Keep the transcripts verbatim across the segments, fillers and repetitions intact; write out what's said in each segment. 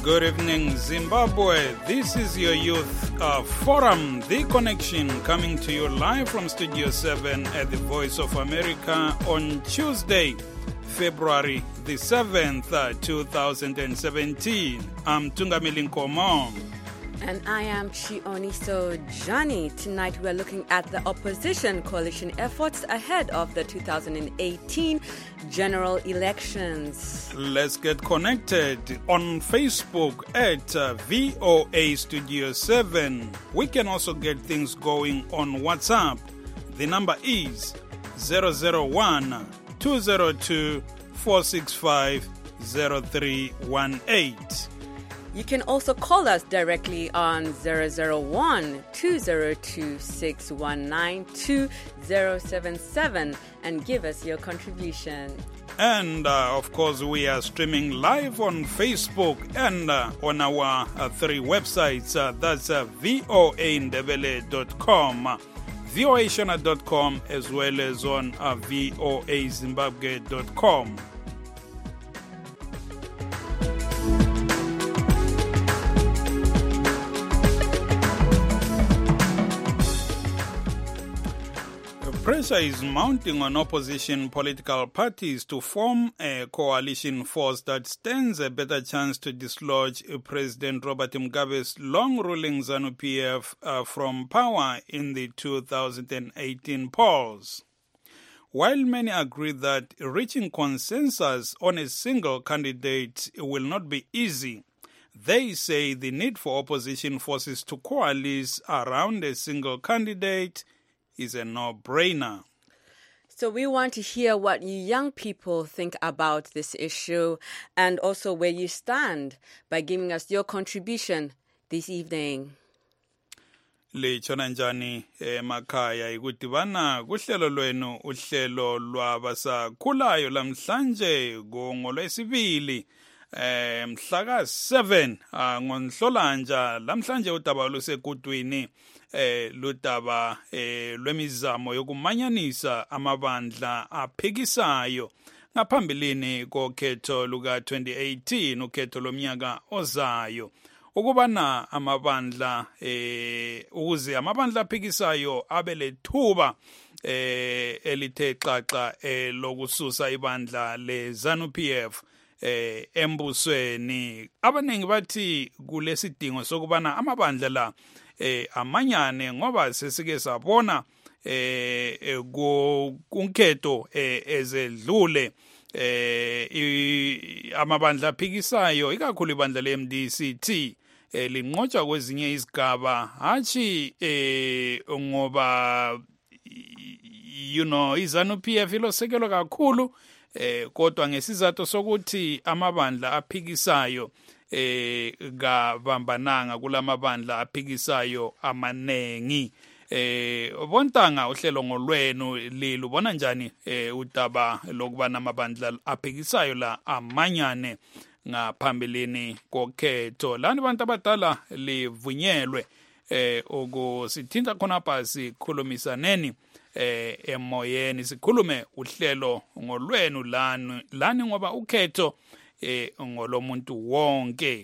Good evening, Zimbabwe. This is your Youth uh, Forum, The Connection, coming to you live from Studio seven at the Voice of America on Tuesday, February the seventh, uh, two thousand seventeen. I'm Tungamili Nkomo. And I am Chioniso Johnny. Tonight we are looking at the opposition coalition efforts ahead of the two thousand eighteen general elections. Let's get connected on Facebook at uh, V O A Studio seven. We can also get things going on WhatsApp. The number is zero zero one, two zero two, four six five, zero three one eight. You can also call us directly on zero zero one, two zero two, six one nine, two zero seven seven and give us your contribution. And, uh, of course, we are streaming live on Facebook and uh, on our uh, three websites. Uh, that's uh, V O A Ndebele dot com, V O A Shona dot com, as well as on uh, V O A Zimbabwe dot com. Pressure is mounting on opposition political parties to form a coalition force that stands a better chance to dislodge President Robert Mugabe's long-ruling ZANU-P F uh, from power in the two thousand eighteen polls. While many agree that reaching consensus on a single candidate will not be easy, they say the need for opposition forces to coalesce around a single candidate is a no-brainer. So we want to hear what you young people think about this issue and also where you stand by giving us your contribution this evening. Lichona njani emakhaya ikudibana kuhlelo lwenu uhlelo lwabasakhulayo lamhlanje ngolwesibili eh mhla ka seven ngonhlolanja lamhlanje udaba lusekudwini eh ludaba eh lwemizamo yokumanyanisa amabandla aphikisayo ngaphambilini kokhetho luka twenty eighteen ukhetho lomnyaka ozayo ukubana amabandla eh ukuze amabandla aphikisayo abelethuba eh elithe xaxa eh lokususa ibandla le ZANU-P F eh embusweni. Abaningi bathi kulesidingo sokubana amabandla la eh amanyane ngoba sesike sabona eh kunketho eh ezedlule eh amabandla aphikisayo ikakhulu ibandla le M D C T eh linqotshwa kwezinye izigaba hathi eh ngoba you know iZANU-P F ilosekelo kakhulu eh kodwa ngesizathu sokuthi amabandla aphikisayo eh kabambananga kulamabandla aphikisayo amanengi. Eh Bontanga uhlelo ngolwenu lilubona njani eh udaba lokubana amabandla aphikisayo la amanyane ngaphambilini kokhetho lani bantu abadala livunyelwe eh ukusithinta khona phasi khulumisaneni eh emoyeni sikhulume uhlelo ngolwenu lani lani ngoba ukhetho eh ngolomuntu wonke.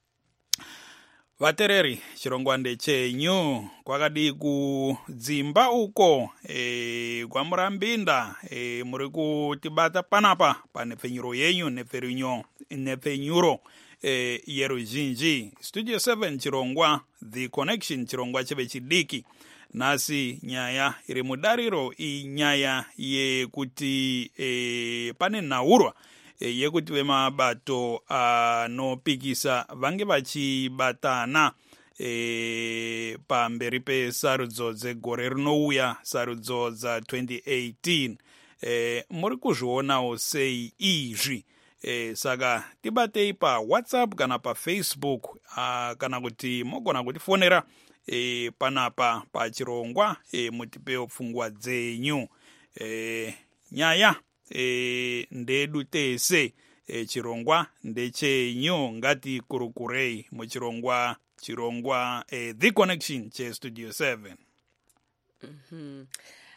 Vatereri chirongwande chenyu kwakadi kudzimba uko eh kwamurambinda eh muri kutibata panapa pane pfenyuro yenyu nepferinyo nepfenyuro eh yeruzhinji. Studio seven chirongwa The Connection chirongwa chebe chidiki nasi nyaya iri mudariro inyaya yekuti e, pane naurwa e, yekuti vemabato anopikisa vange vachibatana e, pamberi pesarudzo dzegore rinouya sarudzo dza twenty eighteen. E, muri kuzvionawo sei izvi? E, saka tibatei pa WhatsApp kana pa Facebook a, kana kuti mogona kutifonera e panapa pachirongwa e mutipewo pfungwa dzenyu. E nyaya e ndedu tese e chirongwa ndechenyu ngati kurukurei muchirongwa chirongwa e The Connection che Studio seven. Mhm.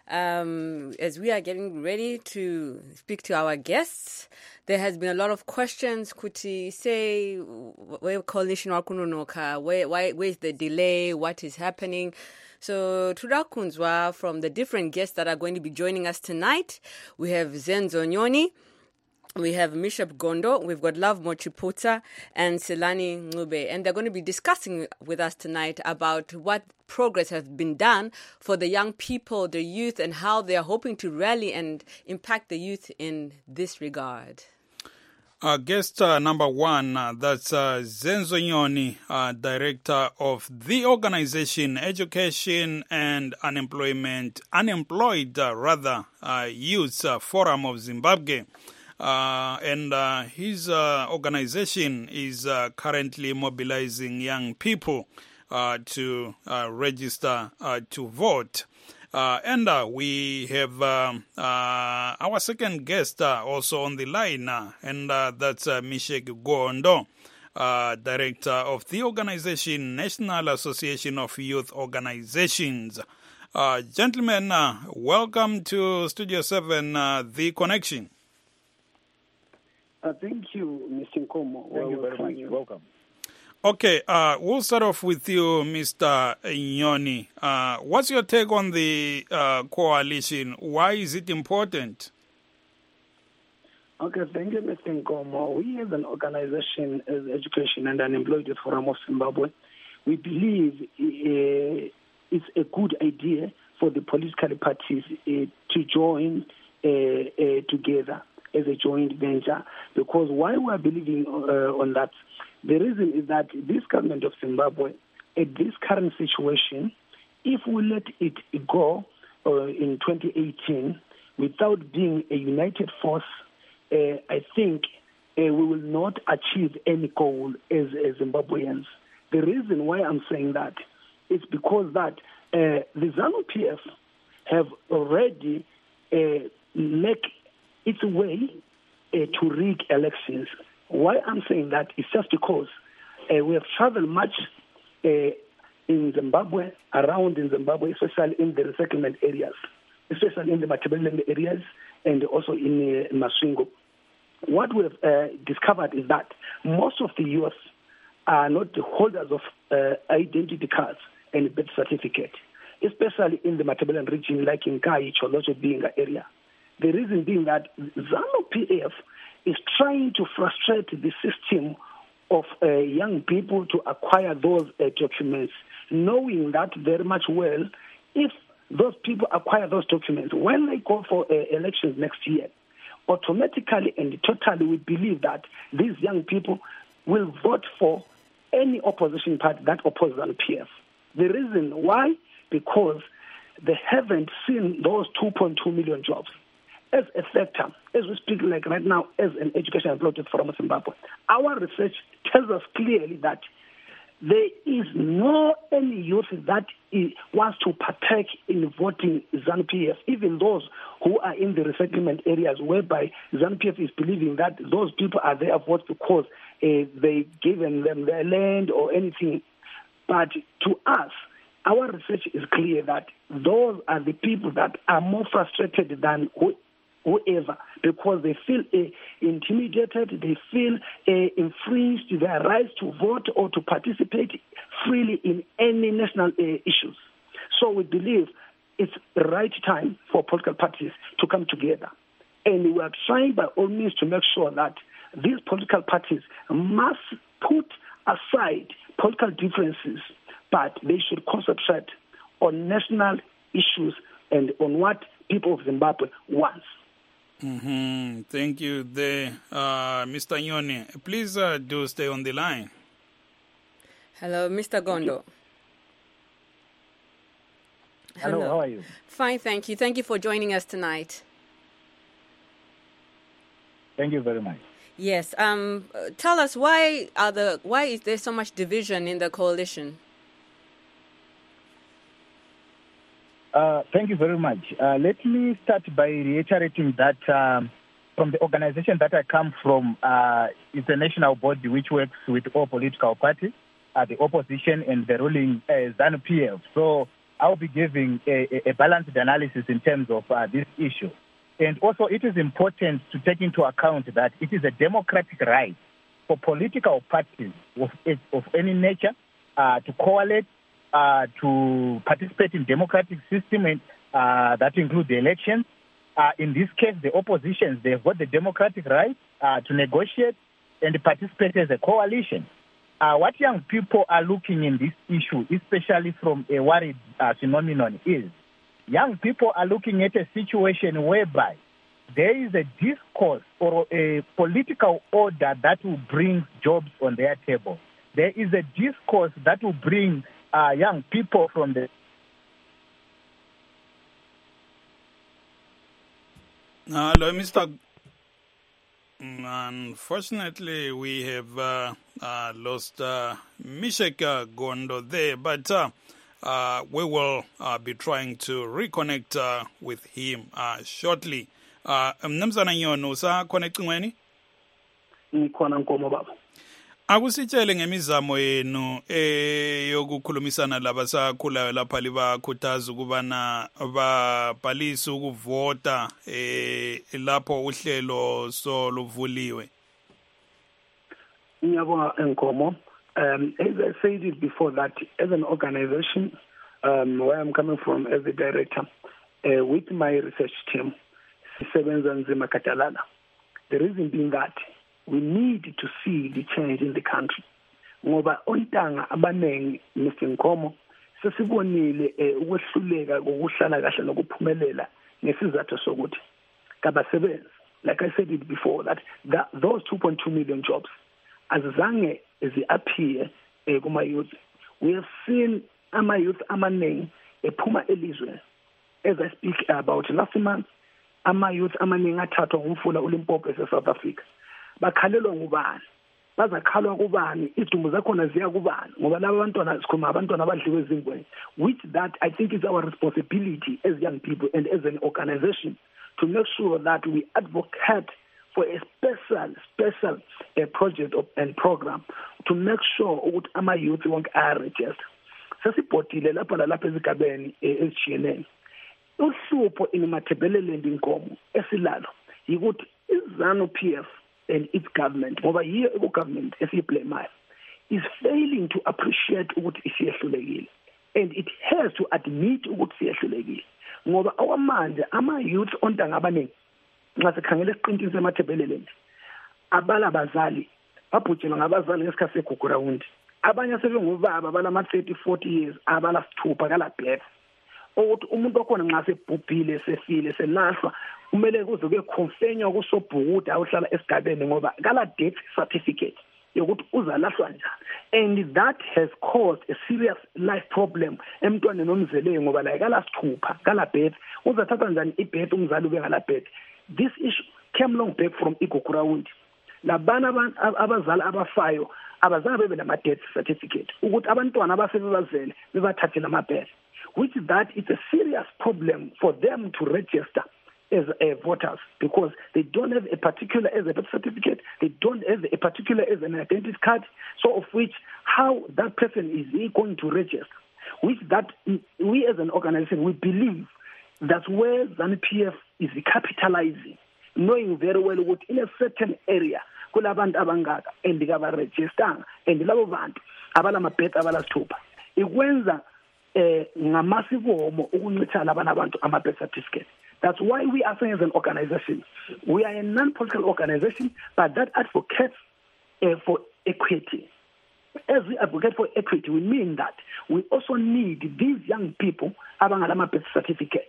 Um, as we are getting ready to speak to our guests, there has been a lot of questions. Kuti say, where coalition wakunonoka, where why where is the delay? What is happening? So Turakunzwa, from the different guests that are going to be joining us tonight, we have Zenzo Nyoni, we have Mishap Gondo, we've got Love Mochiputa, and Selani Ngube. And they're going to be discussing with us tonight about what progress has been done for the young people, the youth, and how they are hoping to rally and impact the youth in this regard. Uh, guest uh, number one, uh, that's uh, Zenzo Nyoni, uh, director of the organization Education and Unemployment, Unemployed uh, rather, uh, Youth uh, Forum of Zimbabwe. Uh, and uh, his uh, organization is uh, currently mobilizing young people uh, to uh, register uh, to vote. Uh, and uh, we have um, uh, our second guest uh, also on the line, uh, and uh, that's uh, Mishek Gondo, uh, director of the organization National Association of Youth Organizations. Uh, gentlemen, uh, welcome to Studio seven, uh, The Connection. Uh, thank you, Mister Nkomo. Thank well, you very much. You. Welcome. Okay, uh, we'll start off with you, Mister Nyoni. Uh, what's your take on the uh, coalition? Why is it important? Okay, thank you, Mister Nkomo. We as an organization, as Education and Unemployed Youth Forum of Zimbabwe, we believe uh, it's a good idea for the political parties uh, to join uh, uh, together as a joint venture, because why we are believing uh, on that, the reason is that this government of Zimbabwe, at this current situation, if we let it go uh, in twenty eighteen without being a united force, uh, I think uh, we will not achieve any goal as, as Zimbabweans. The reason why I'm saying that is because that uh, the ZANU-P F have already uh, make its way uh, to rig elections. Why I'm saying that is just because uh, we have traveled much uh, in Zimbabwe, around in Zimbabwe, especially in the resettlement areas, especially in the Matabeleland areas and also in uh, Masvingo. What we have uh, discovered is that most of the youth are not the holders of uh, identity cards and birth certificate, especially in the Matabeleland region, like in Kai, Cholocho, Binga area. The reason being that ZANU-P F is trying to frustrate the system of uh, young people to acquire those uh, documents, knowing that very much well, if those people acquire those documents, when they go for uh, elections next year, automatically and totally we believe that these young people will vote for any opposition party that opposes ZANU-P F. The reason why? Because they haven't seen those two point two million jobs. As a sector, as we speak like right now, as an education employed from Zimbabwe, our research tells us clearly that there is no any youth that wants to partake in voting ZANU-P F, even those who are in the resettlement areas whereby ZANU-P F is believing that those people are there vote because uh, they've given them their land or anything. But to us, our research is clear that those are the people that are more frustrated than who whoever, because they feel uh, intimidated, they feel uh, infringed their rights to vote or to participate freely in any national uh, issues. So we believe it's the right time for political parties to come together. And we are trying by all means to make sure that these political parties must put aside political differences, but they should concentrate on national issues and on what people of Zimbabwe want. Mm-hmm. Thank you, there, uh, Mister Nyoni. Please uh, do stay on the line. Hello, Mister Gondo. Hello. Hello, how are you? Fine, thank you. Thank you for joining us tonight. Thank you very much. Yes. Um. Tell us why are the why is there so much division in the coalition? Uh, thank you very much. Uh, let me start by reiterating that um, from the organization that I come from, uh, it's a national body which works with all political parties, uh, the opposition and the ruling uh, ZANU-P F. So I'll be giving a, a balanced analysis in terms of uh, this issue. And also, it is important to take into account that it is a democratic right for political parties of, of any nature uh, to coalesce, uh, to participate in democratic system, and, uh, that include the elections. Uh, in this case, the oppositions, they've got the democratic right uh, to negotiate and participate as a coalition. Uh, what young people are looking in this issue, especially from a worried uh, phenomenon, is young people are looking at a situation whereby there is a discourse or a political order that will bring jobs on their table. There is a discourse that will bring uh, young people from the... Hello, Mister Unfortunately, we have uh, uh, lost uh, Mishek Gondo there, but uh, uh, we will uh, be trying to reconnect uh, with him uh, shortly. Mnumzana Nyono, usa connecting weni? Ngikhona Nkomo baba. Akusitshele ngemizamo yenu eyokukhulumisana labasakhulayo lapha libakhuthaza ukubana babhalise ukuvota eh lapho uhlelo soluvuliwe. Ngiyabonga Nkomo. Um, as I said it before, that as an organization, um, where I'm coming from as a director, uh, with my research team, sisebenza nzima katalana. The reason being that we need to see the change in the country. Ngoba ontanga abanengi Mister Nkomo sesibonile ukwehluleka kokuhlala kahle nokuphumelela ngesizathu sokuthi kabasebenzi. Like I said it before, that, that those two point two million jobs azange zi-appear kuma youth. We have seen ama youth amaningi ephuma elizwe. As I speak about last month, ama youth amaningi athathwa ngumfula uLimpopo eSouth Africa. Bakhalelwa ngubani, bazakhalwa kubani, idumbu zakhona ziya kubani ngoba laba bantwana sikhuluma abantwana abadliwe ezingweni. With that, I think it's our responsibility as young people and as an organization to make sure that we advocate for a special special uh, project of, and program to make sure ukuthi ama youth wonke are registered. Sesibhodile lapha lapha ezigabeni ezitshiyeneyo. Uhlupho inimathebelele Nkomo esilalo yikuthi iZANU P F and its government, ngoba here the government esiyiblame is failing to appreciate ukuthi isiyehlulekile, and it has to admit ukuthi siyehlulekile ngoba awamanje ama youth ontanga abaningi nxa sikhangela esiqintini semathebeleleni abala bazali babhujelwa ngabazali ngesikhathi segugurawundi, abanye sebengubaba balama thirty forty years abala sithupha kala birth, ukuthi umuntu okhona nxa sebhubhile sefile selahlwa kumele kuze kube confenywa kusobhukude awuhlala esigabeni ngoba kala death certificate yokuthi uzalahlwa njani, and that has caused a serious life problem emntwaneni nomzeleyo ngoba la kala sithupha kala birth uzathatha njani ibirth umzali ube ngala birth. This issue came long back from Igugurawundi. Labana abazali abafayo abazange bebe nama death certificate ukuthi abantwana abasebebazele bebathathela amabhele, which that is a serious problem for them to register as uh, voters because they don't have a particular as a birth certificate, they don't have a particular as an identity card, so of which how that person is going to register. Which that we as an organization, we believe that's where ZANU P F is capitalizing, knowing very well what in a certain area kulabantu abangaka and kabaregister and labo bantu abala mabheti abala sithupha ikwenza eh ngamasivomo ukuncitha labana abantu ama birth certificate. That's why we are saying as an organization, we are a non-political organization, but that advocates uh, for equity. As we advocate for equity, we mean that we also need these young people abangala birth certificate,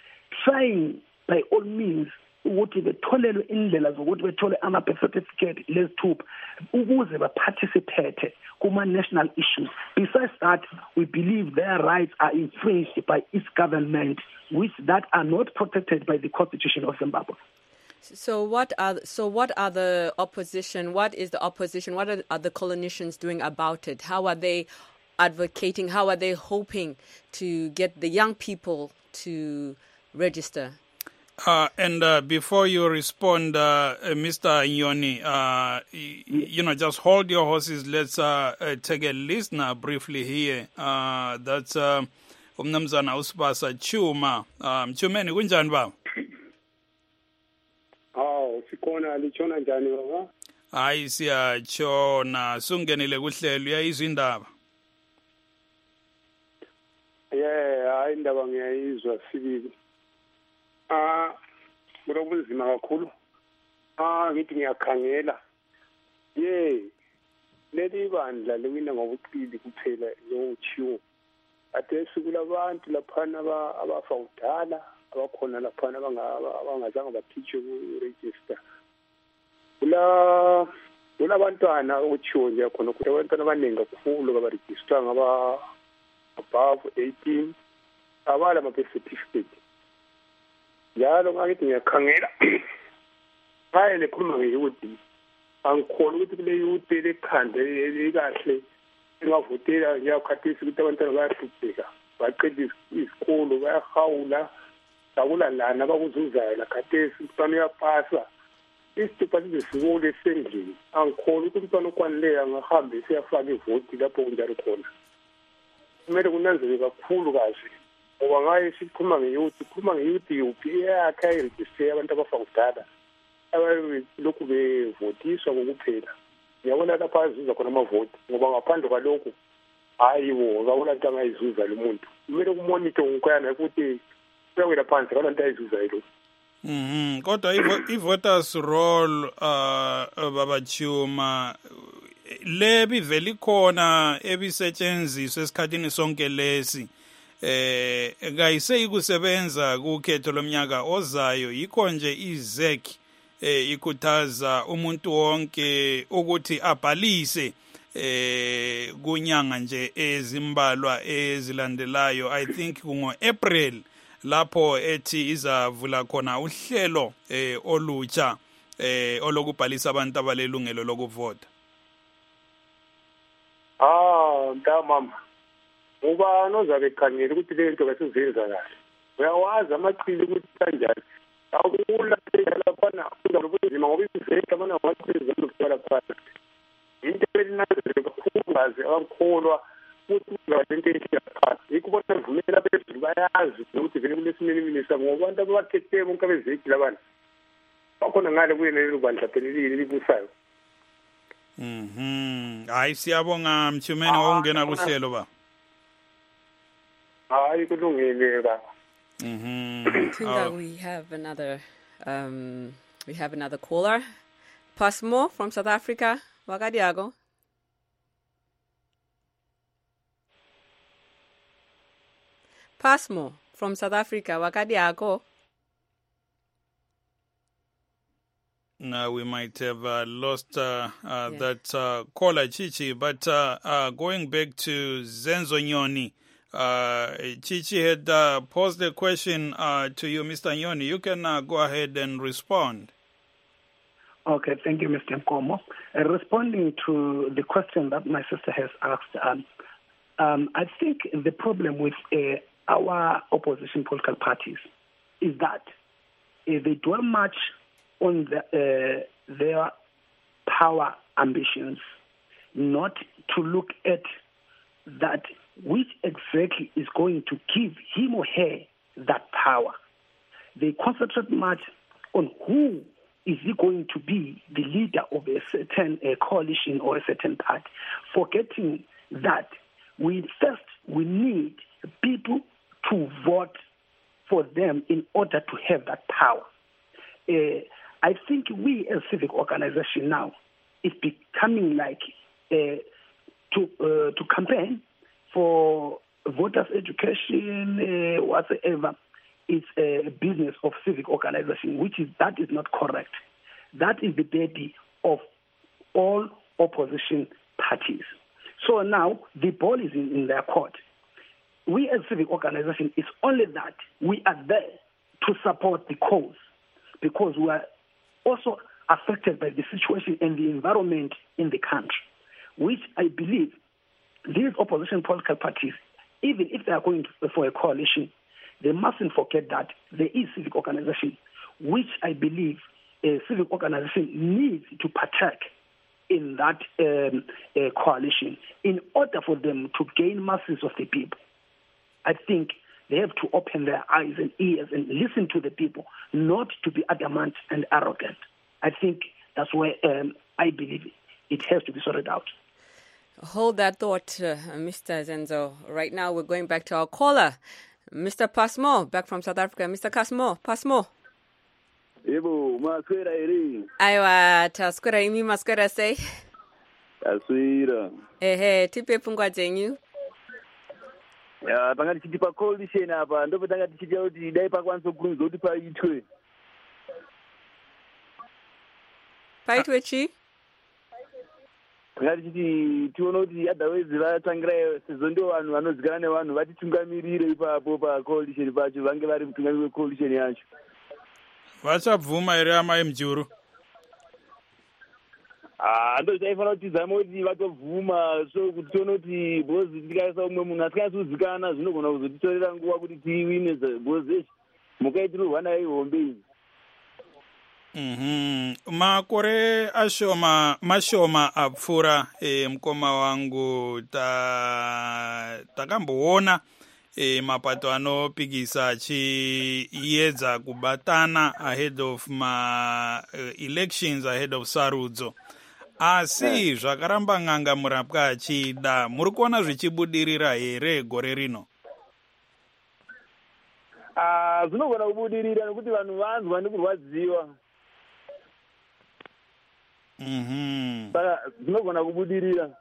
trying by all means ukuthi betholelwe indlela zokuthi bethole ama birth certificate lesithupha ukuze baparticipate kuma national issues. Besides that, we believe their rights are infringed by its government, which that are not protected by the Constitution of Zimbabwe. So what are so what are the opposition? What is the opposition? What are, are the coalitions doing about it? How are they advocating? How are they hoping to get the young people to register? Uh, and uh, before you respond, uh, uh, Mister Nyoni, uh, y- you know, just hold your horses. Let's uh, uh, take a listener briefly here. Uh, that's uh, umnumzana uSibasa Chuma. Um Chumeni kunjani baba? Hawu sikhona lichona njani baba? Hayi siyachona sungenile kuhlelo uyayizwa indaba. Yeah, hayi indaba ngiyayizwa sibili. Ah, kulobunzima kakhulu. Ah, ngithi ngiyakhangela. Yeah. Leli bandla lewina ngobuqili kuphela lochiwo. Ade sikulabantu laphana abafa udala, abakhona laphana abangazange bakhitshwe ku register. Kula kulabantwana ochiwo nje khona ukuthi abantwana abaningi kakhulu abaregister ngaba above eighteen abala ama certificate. Yalo ngakithi ngiyakhangela. Hayi lekhuluma ngeyuthi angikhona ukuthi kule youth lekhande likahle engavotela ngiyakhathisa ukuthi abantwana bayahlupheka baqeda isikolo bayahawula akula lana abakuzuzayo la khathesi umntwana uyapasa isithupa sizesikole esendlini angikhona ukuthi umntwana okwanileyo angahambe siyafaka ivoti lapho kunjalo khona kumele kunanzeleke kakhulu kahle ngoba ngaye sikhuluma ngeyouth sikhuluma ngeyouth yuphi yakhe ayiregister abantu abafa kudala abalokhu bevotiswa kokuphela ngiyabona lapha azuza khona amavoti ngoba ngaphandle kwalokho hayiwo akula nto angayizuza lo muntu kumele kumonithe ngokwayana ukuthi kuyawela phansi akula nto ayizuza yilo. Mhm kodwa i-voters roll uh baba Chuma lebi veli khona ebisetshenziswa esikhathini sonke lesi eh kayise ikusebenza kukhetho lomnyaka ozayo yikho nje i-Z E C eh ikhuthaza umuntu wonke ukuthi abhalise eh kunyanga nje ezimbalwa ezilandelayo. I think kungo April lapho ethi izavula khona uhlelo eh olutsha eh olokubhalisa abantu abalelungelo lokuvota. Ah ntamama ngoba nozabe ekhangela ukuthi le nto kasizenza kahle uyawazi amaqili ukuthi kanjani akula laphana uzabuzima ngoba izizeka mana waqhiza lokuthola phakathi into elinazile kakhulu ngazi akholwa ukuthi lento eyakhathi ikubona vumela bezulu bayazi ukuthi vele kulesimeni minisa ngoba abantu abakhethe bonke bezeki labantu bakhona ngale kuyena bandla phelelile libusayo. Mhm hayi siyabonga Mchumeni ongena kuhlelo ba. Hayi kulungile ba. Mhm. I think that we have another um we have another caller. Pasmo from South Africa. Wakadiago. Pasmo from South Africa. Wakadiago. Now we might have uh, lost uh, uh, yeah. that uh, caller Chichi, but uh, uh, going back to Zenzo Nyoni, uh, Chichi had uh, posed a question uh, to you, Mister Nyoni. You can uh, go ahead and respond. Okay, thank you, Mister Nkomo. Uh, responding to the question that my sister has asked, um, um, I think the problem with uh, our opposition political parties is that uh, they dwell much on the, uh, their power ambitions, not to look at that which exactly is going to give him or her that power. They concentrate much on who is he going to be the leader of a certain uh, coalition or a certain party, forgetting that we first we need people to vote for them in order to have that power. Uh, I think we as civic organization now is becoming like uh, to uh, to campaign for voters' education, uh, whatsoever. It's a business of civic organization, which is that is not correct. That is the duty of all opposition parties. So now the ball is in, in their court. We as civic organization, it's only that we are there to support the cause, because we are also affected by the situation and the environment in the country, which I believe these opposition political parties, even if they are going to, for a coalition, they mustn't forget that there is civic organization, which I believe a civic organization needs to partake in that um, uh, coalition in order for them to gain masses of the people. I think they have to open their eyes and ears and listen to the people, not to be adamant and arrogant. I think that's where um, I believe it has to be sorted out. Hold that thought, uh, Mister Zenzo. Right now, we're going back to our caller, Mister Pasmo, back from South Africa. Mister Kasmo, Pasmo. Ebo, maswera eri. Aiwa, taswera imi maswera say. Aswira. Ehe, tipe pungwa zenyu. Ya, pangati chiti pa coalition apa, ndopo tangati chiti ya uti dai pa kwanso kurunzo uti pa itwe. Pa itwe chi? Pangati chiti tiona uti adawezi vatangira sezondo vanhu vanozikana nevanhu vatitungamirire ipapo pa coalition pacho vange vari mutungamiri we coalition yacho. Vachabvuma here amai Mjuru? Ah, ndo zvaifana kuti zama kuti vatovhuma so kuti tione kuti bhozi tikaisa umwe munhu asikazikana zvinogona kuzotitorera nguva kuti tiwine bhozi echi mukaitirwa nayo ihombe iyi. Mhm. Makore ashoma mashoma apfura e, mkoma wangu ta takamboona e, mapato anopikisa achiedza kubatana ahead of ma uh, elections ahead of sarudzo. Asi zvakaramba ng'anga murapwa achida, muri kuona zvichibudirira here gore rino? Ah, zvinogona kubudirira nekuti vanhu vanzwa nekurwadziwa. Mhm. Saka zvinogona kubudirira.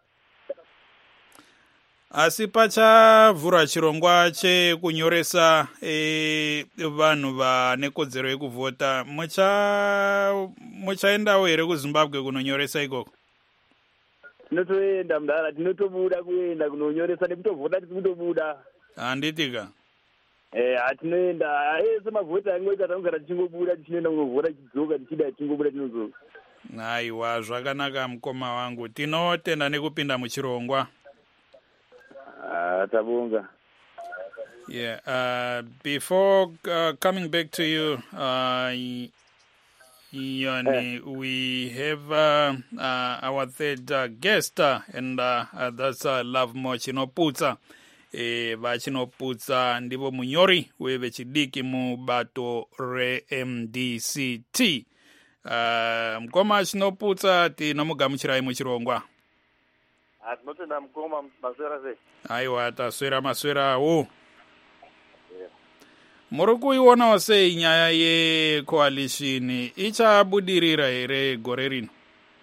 Asi pachavhura chirongwa chekunyoresa e, vanhu vane kodzero yekuvhota, mucha muchaendawo here kuZimbabwe kunonyoresa ikoko? Tinotoenda mudara, tinotobuda kuenda kunonyoresa nekutovhota tiri kutobuda. Handitika. Eh, atinoenda ese mavhota angoita tangara tichingobuda tichinoenda kunovhota tichidzoka tichida tichingobuda tinozoka. Aiwa, zvakanaka mukoma wangu. Tinotenda nekupinda muchirongwa. Ah, tabonga. Yeah, uh, before uh, coming back to you, uh, Yoni, eh. we have uh, uh, our third uh, guest, uh, and uh, uh, that's uh, Lovemore Chinoputsa. E, vachinoputsa ndivo munyori wevechidiki mubato re M D C T. Uh, mkoma Chinoputsa tinomugamuchirai muchirongwa. Atinotenda mukoma maswera sei. Aiwa, taswera maswera awo. Yeah. Muri kuionawo sei nyaya yecoalition ichabudirira here gore rino?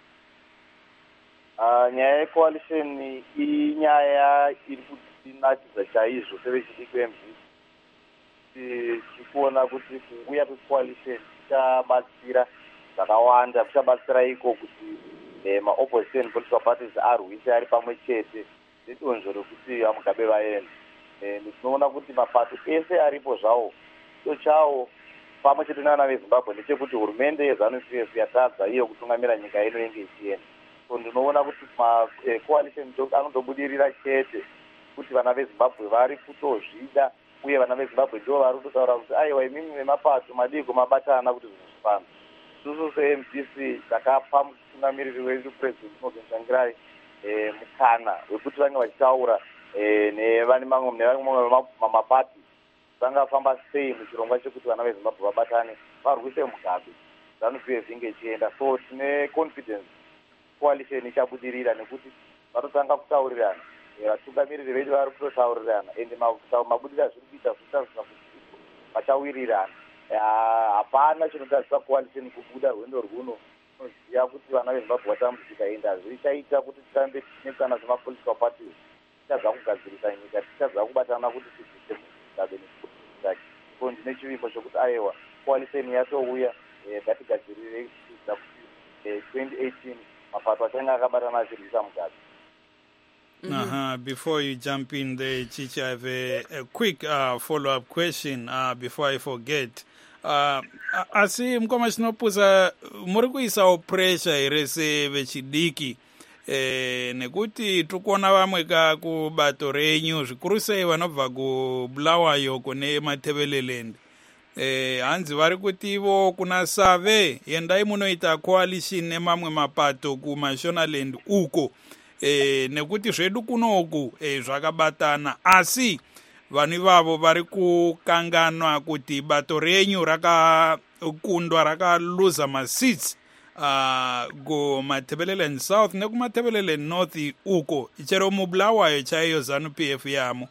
Uh, nyaya yecoalition inyaya iri kutinakidza chaizvo sevechidiki M D C. Tichikuona kuti kuuya kwecoalition ichabatsira zvakawanda, kuchabatsira iko kuti Eh, ma-opposition political parties arwise ari pamwe chete nedonzvo rekuti vamugabe vaenda. Eh, tinoona kuti mapato ese aripo zvawo so chawo pamwe chete navana veZimbabwe ndechekuti hurumende yeZANU P F yatadza iyo kutungamira nyika ino inenge ichienda. So ndinoona kuti ma-coalition eh, anotobudirira chete kuti vana veZimbabwe vari kutozvida uye vana veZimbabwe ndivo vari kutotaura kuti aiwa imimi vemapato madiko mabatana kuti zvinhu zvifambe. Susu se-M D C takapa mutungamiriri wedu President Morgan Tsvangirai eh, mukana wekuti vange vachitaura eh, nevane mamwe mamapati vangafamba sei muchirongwa chekuti vana veZimbabwe vabatane varwise mugabe ZANU P F inge ichienda. So tine confidence coalition ichabudirira nekuti vatotanga kutaurirana, vatungamiriri vedu vari kutotaurirana ende mabudiriro azviri kuita zvinotarisira kuti vachawirirana. Hapana chinotadzisa coalition kubuda rwendo rwuno unoziva kuti vana veZimbabwe vatambudzika enda zvichaita kuti titambe tichinesana semapolitical parties tichadza kugadzirisa nyika, tichadza kubatana kuti tizive mugabe nekuti. So ndine chivimbo chokuti aiwa coalition yatouya ngatigadzirire kuita kuti twenty eighteen mapato achange akabatana achirwisa mugabe. Mm-hmm. Uh-huh. Before you jump in there, Chichi, I have a, a quick uh, follow-up question uh, before I forget. Uh, asi mkoma Chinoputsa muri kuisawo pressure here sevechidiki eh, nekuti tikuona vamwe ka kubato renyu zvikuru sei vanobva kuBulawayo kune Matabeleland. Eh, hanzi vari kuti ivo kuna Save endai munoita coalition nemamwe mapato kuMashonaland uko. Eh, nekuti zvedu kunoku eh, zvakabatana asi vanhu ivavo vari kukanganwa kuti bato renyu rakakundwa rakaluza maseats uh, kumathebeleland south nekumathebeleland north uko chero mubulawayo chaiyo ZANU P F yamo.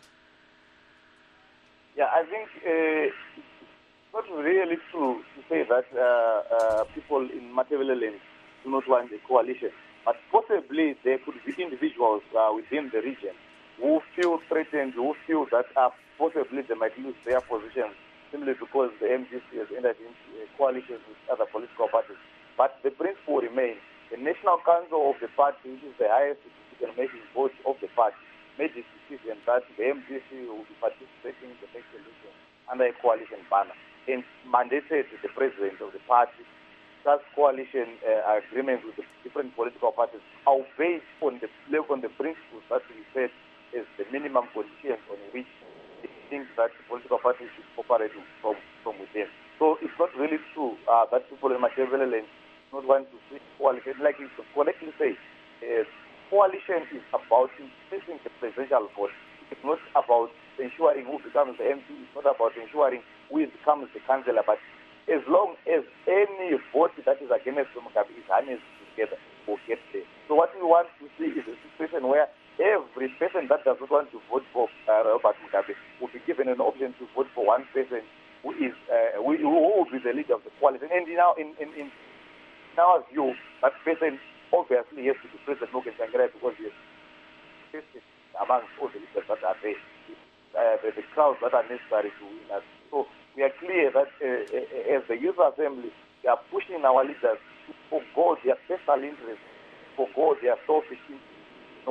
Yeah, I think uh, it's not really true to say that uh, uh, people in Matabeleland do not want a coalition, but possibly there could be individuals uh, within the region who feel threatened, who feel that uh, possibly they might lose their positions simply because the M D C has entered into a coalition with other political parties. But the principle remains. The National Council of the party, which is the highest decision-making vote of the party, made the decision that the M D C will be participating in the next election under a coalition banner and mandated the president of the party such coalition uh, agreements with the different political parties are based on the on the principles that we said is the minimum conditions on which it thinks that the political parties should operate from, from within. So it's not really true uh, that people in Matabeleland do not want to see coalition. Like you correctly say, uh, coalition is about increasing the presidential vote. It's not about ensuring who becomes the M P. It's not about ensuring who becomes the councillor. But as long as any vote that is against Mugabe is harnessed together, we'll get there. So what we want to see is a situation where every person that does not want to vote for uh, Robert Mugabe will be given an option to vote for one person who is uh, who, who will be the leader of the coalition. And now, in, in, in our view, that person obviously has to be President Morgan Tsvangirai because he is tested amongst all the leaders that are there, uh, the, the crowds that are necessary to win us. So we are clear that uh, as the Youth Assembly, we are pushing our leaders to forgo their personal interests, forgo their selfish interests. So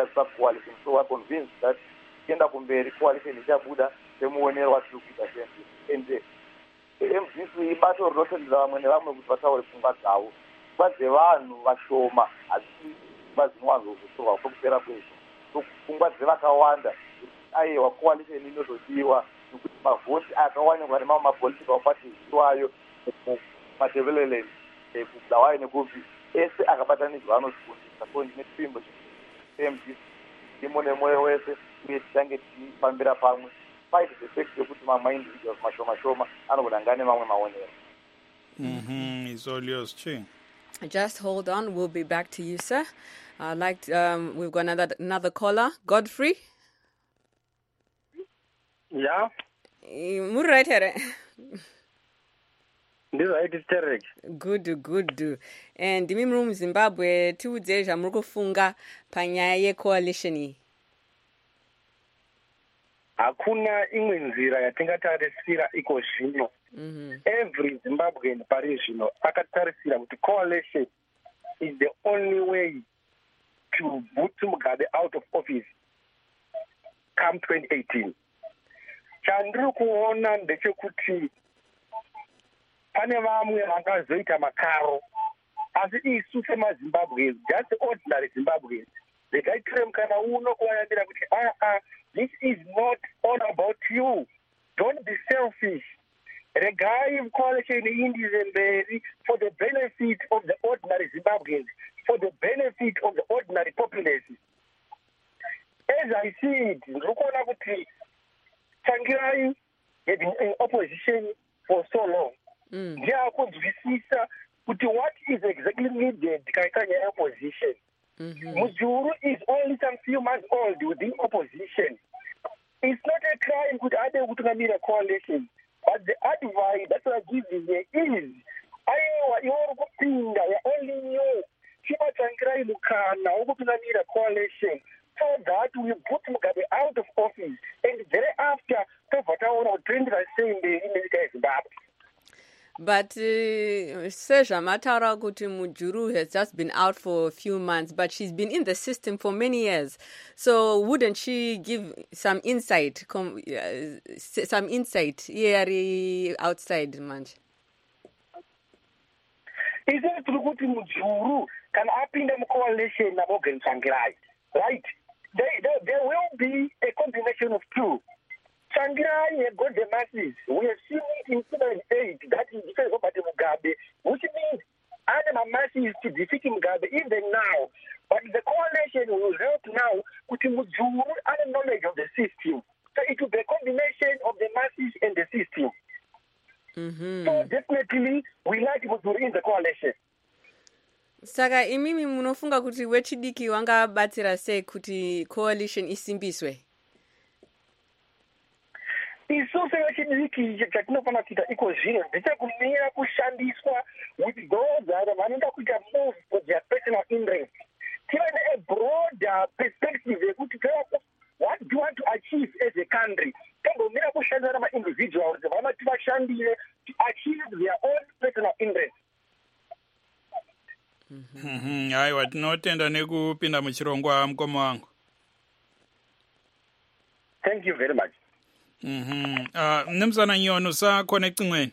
we are convinced that the coalition is a Buddha, the Muonero was looking at them. And the M D C, Bato Rotten, the Manama, was our Fungatao. But the one was Shoma, as was one of the Sova from Therapy. So Fungat Wanda, I or coalition in the Diwa, to put my vote at one of my political parties, Suayo, Matabeleland, the Lawine Gobi, S. Agabatan is one of the appointment members. M D C, Dimone Moese, we sang it in Pambira Palm, fight the sex to put my mind of Mashoma Shoma, and Udangane Mawana. Mm-hmm. It's all yours, Chi. Just hold on. We'll be back to you, sir. Uh, like um, we've got another another caller, Godfrey. Yeah. Muri right here. Good, good. And ndimi muri muZimbabwe tiudze zvamuri kufunga panyaya yecoalition iyi. Hakuna imwe nzira yatingatarisira iko zvino. Every Zimbabwean pari zvino akatarisira kuti coalition is the only way to put Mugabe out of office come twenty eighteen. Chandiri kuona ndechekuti pane vamwe vangazoita makaro asi isu semaZimbabweans, just ordinary Zimbabweans, ndikaitire mukana uno kuvaambira kuti ah ah, this is not all about you, don't be selfish, regai coalition indize mberi for the benefit of the ordinary Zimbabweans, for the benefit of the ordinary populace. As I see it, ndiri kuona kuti Tsvangirai had been in opposition for so long. Ndiyakunzwisisa kuti what is exactly needed kaitanya opposition. Mujuru is only some few months old within opposition. It's not a crime kuti ade kutungamira coalition, but the advice that we are giving here is aiwa iwori kupinda ya only new chipa Tsvangirai mukana wokutungamira coalition so that we put Mugabe out of office and thereafter tobva taona kutendera sei mberi nenyika yeZimbabwe. But uh, Sejamataura kuti Mujuru has just been out for a few months, but she's been in the system for many years. So wouldn't she give some insight, com- uh, some insight here outside manje? Is it true kuti Mujuru can apinda mu coalition na Morgan Tsvangirai, right? There, there, there will be a combination of two. Tsvangirai had got the masses. We have seen it in two thousand eight, that is defense of Mugabe, which means other masses to defeat Mugabe even now. But the coalition will help now with Mujuru and knowledge of the system. So it will be a system. Mhm. So definitely we like to be in the coalition. Saka imimi munofunga kuti wechidiki wangabatsira sei kuti coalition isimbiswe? Isusu wechidiki chatinofana kuita iko zvino ndechekumirira kushandiswa with those avo vanoda kuita move for their personal interest. Tive a broader perspective yekuti what do you want to achieve as a country? Tongomira kushandisa nama individuals vanoti vashandire to achieve their own personal interest. Mhm. Haiwa tinotenda nekupinda muchirongwa mukoma wangu. Thank you very much. Mhm. Ah, Mnumzana Nyoni usaconnecting wena.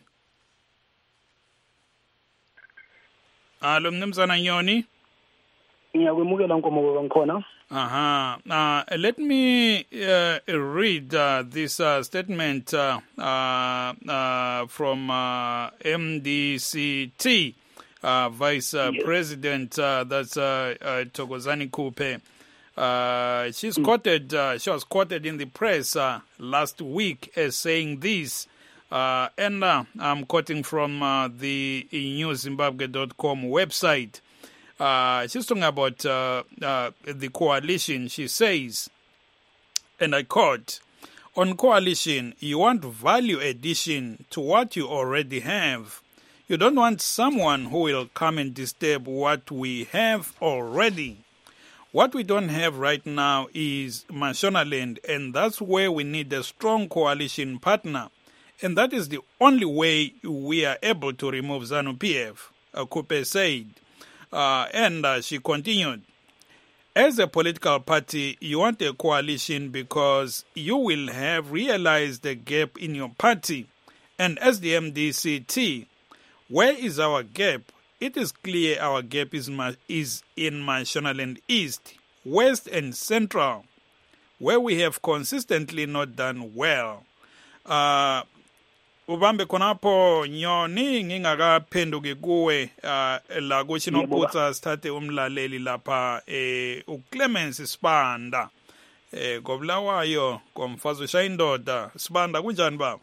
Allo Mnumzana Nyoni. Ngiyakwemukela nkomo baba ngikhona. Aha. Uh, let me uh, read uh, this uh, statement uh, uh, uh, from uh, M D C T, uh, Vice uh, yes. President, uh, that's uh, uh, Thokozani Kupe. Uh, she's mm. quoted, uh, she was quoted in the press uh, last week as saying this, uh, and uh, I'm quoting from uh, the news zimbabwe dot com website. Uh, she's talking about uh, uh, the coalition. She says, and I quote, on coalition, you want value addition to what you already have. You don't want someone who will come and disturb what we have already. What we don't have right now is Mashonaland, and that's where we need a strong coalition partner. And that is the only way we are able to remove ZANU-P F, uh, Kupe said. Uh, and uh, she continued, as a political party, you want a coalition because you will have realized the gap in your party. And as the M D C T, where is our gap? It is clear our gap is, ma- is in Mashonaland East, West and Central, where we have consistently not done well. Uh, Ubambe konapo Nyoni ngingakaphenduki kuwe uh, la kuchinoputsa sithathe umlaleli lapha eh uClemens Sibanda eh kobulawayo komfazi ushaya indoda. Sibanda kunjani baba?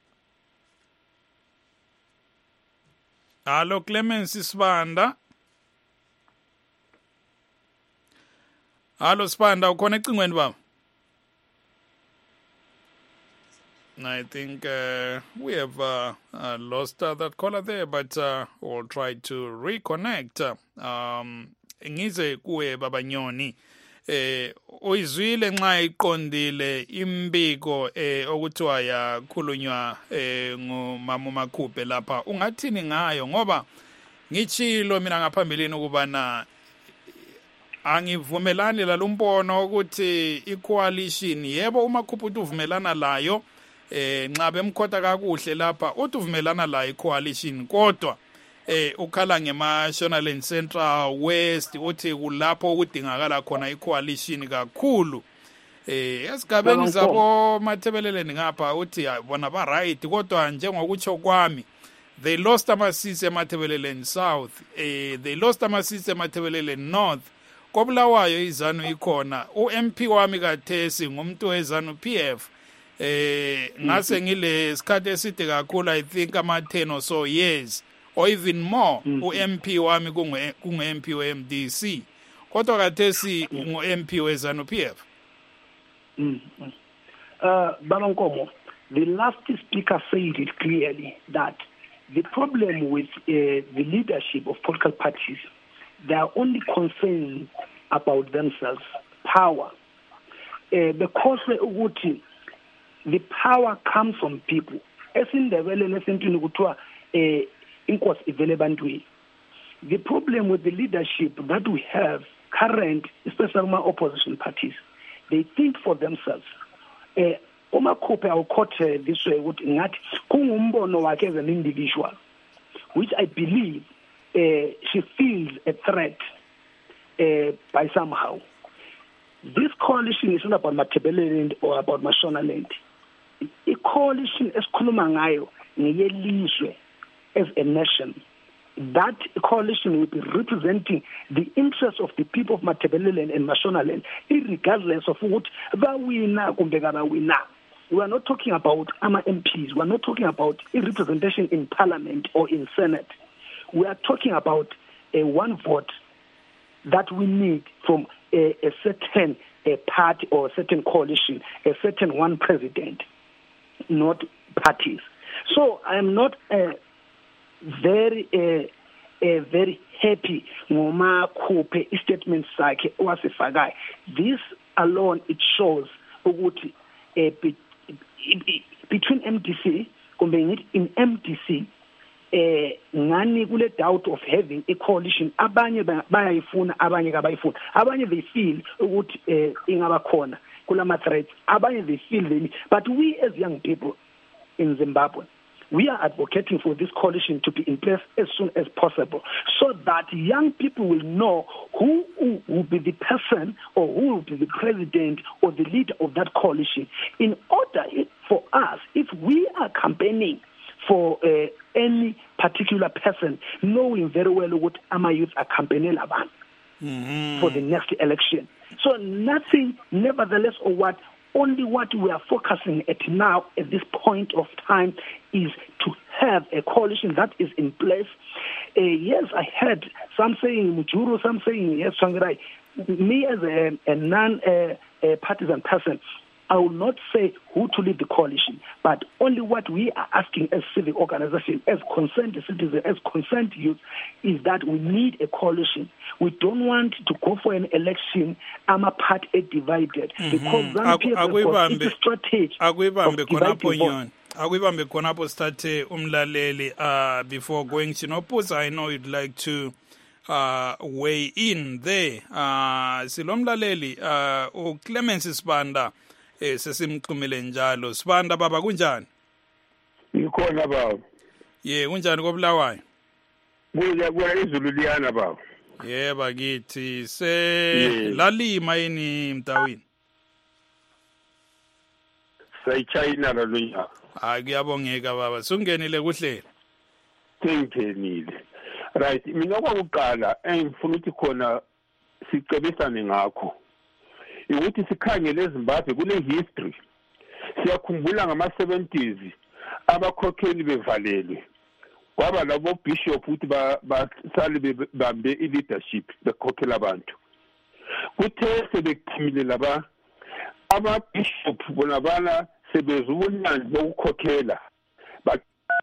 Hallo Clemens Sibanda. Hallo Sibanda, ukhona ecingweni baba? I think uh, we have uh, uh, lost uh, that caller there, but uh, we'll try to reconnect. Um, ngize kuwe baba Nyoni. Eh uyizwile nxa iqondile imbiko eh okuthiwa yakhulunywa eh ngumama Makhuphe lapha. Ungathini ngayo ngoba ngichilo mina ngaphambilini ukubana angivumelani lalumbono ukuthi i-coalition yebo uMakhuphe uvumelana layo eh nxa bemkhotha kakuhle lapha uthi uvumelana la i-coalition kodwa eh ukhala ngeMashonaland Central West uthi kulapho ukudingakala khona i-coalition kakhulu eh esigabeni zabo Mathebeleleni ngapha uthi bona ba right kodwa njengokutsho kwami they lost ama-seats eMathebeleleni South eh they lost ama-seats eMathebeleleni North kobulawayo izanu ikhona u-M P wami kathesi ngumuntu weZANU-P F eh ngase ngile sikhathi eside kakhulu I think ama ten or so years or even more mm-hmm. u-M P wami kungu kungu M P we-M D C kodwa kathesi ngu-M P weZANU-P F. Mm-hmm. Uh, Baba Nkomo, the last speaker said it clearly that the problem with uh, the leadership of political parties, they are only concerned about themselves, power. Uh, because uh, the power comes from people. As in the the problem with the leadership that we have current, especially my opposition parties, they think for themselves. Uma Kupe, I'll quote this way, as an individual, which I believe uh, she feels a threat uh, by somehow. This coalition is not about Mathebeleleni or about Mashonaland. A coalition is Kulumangayo, as a nation. That coalition will be representing the interests of the people of Mathebeleleni and Mashonaland, regardless of what we na kumbega we na. we are not talking about A M A M Ps. We are not talking about a representation in Parliament or in Senate. We are talking about a one vote that we need from a, a certain a party or a certain coalition, a certain one president, not parties. So I am not uh, very uh, uh, very happy ngoma khuphe istatement sakhe wasifakayo. This alone, it shows ukuthi uh, be, be, between M D C kumbe in M D C eh ngani kule doubt of having a coalition, abanye bayayifuna abanye kabayifuna, abanye they feel ukuthi eh ingaba khona kulama threats, abanye they feel they, but we as young people in Zimbabwe, we are advocating for this coalition to be in place as soon as possible, so that young people will know who, who will be the person or who will be the president or the leader of that coalition. In order for us, if we are campaigning for uh, any particular person, knowing very well what AMA youth are campaigning about mm-hmm. for the next election. So nothing, nevertheless, or what, only what we are focusing at now, at this point of time, is to have a coalition that is in place. Uh, yes, I heard some saying Mujuru, some saying yes, Tsvangirai. Me as a, a non-partisan uh, person, I will not say who to lead the coalition, but only what we are asking as civic organization, as concerned citizens, as concerned youth, is that we need a coalition. We don't want to go for an election, I'm a part a divided, mm-hmm. because ZANU-P F is a strategy of dividing vote. Akwibambe khonapho starte umlaleli uh before going to Nopuza. I know you'd like to uh weigh in there. Uh silomlaleli uh u Clemens Sibanda eh sesimqhumile njalo. Sibanda baba kunjani? Ngikhona baba. Ye kunjani koBulawayo? Kuya kuya izulu liyana baba. Yeba kithi se lalima yini Mtawini? Sayichayina lo nyaka. Ah kuyabongeka baba. Sungenile kuhle. Sengenile. Right, mina kwakuqala engifuna ukuthi khona sicebisane ngakho. Ukuthi sikhangele eZimbabwe kule history. Siyakhumbula ngama seventies abakhokheli bevalelwe. Kwaba labo bishop ukuthi basale bebambe I leadership bekhokhela abantu. Kuthe sebekuthimile laba ama bishop bona bana sebezubunyanzi bokukhokhela. But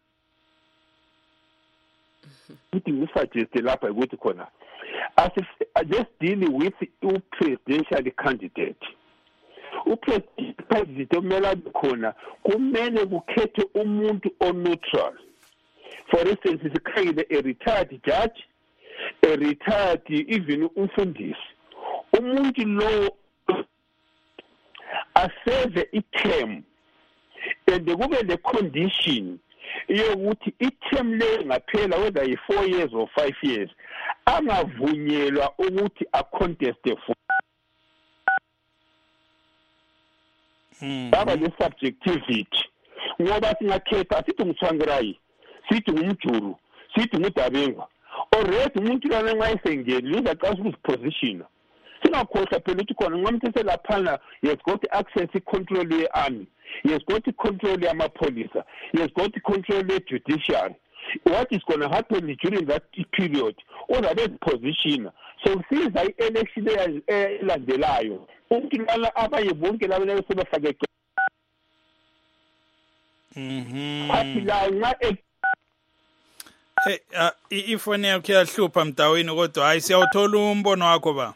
ukuthi ngisageste lapha ukuthi khona as if just dealing with a presidential candidate. Upresident omela khona kumele kukhethe umuntu o-neutral. For instance, sikhangele a retired judge, a retired even umfundisi. Umuntu lo aseve i-term and kube the condition yokuthi i-term le ngaphela whether yi four years or five years angavunyelwa ukuthi a contest for baba le subjectivity ngoba singakhetha sithi ngithwangirai sithi ngumjuru sithi ngudabengwa already umuntu lana ngayisengeni uzaqasa ukuziposition singakhohlwa phela ukuthi khona ngomthetho laphana yes got access control ye army, yes got control yamapolisa, yes got control ye judiciary. What is going to happen during that period? All that position. So since I election elandelayo, umuntu lana abaye bonke laba sebefake mhm phathi la nxa hey uh, ifone yakho yahlupha Mtawini kodwa hayi siyawuthola umbono wakho ba.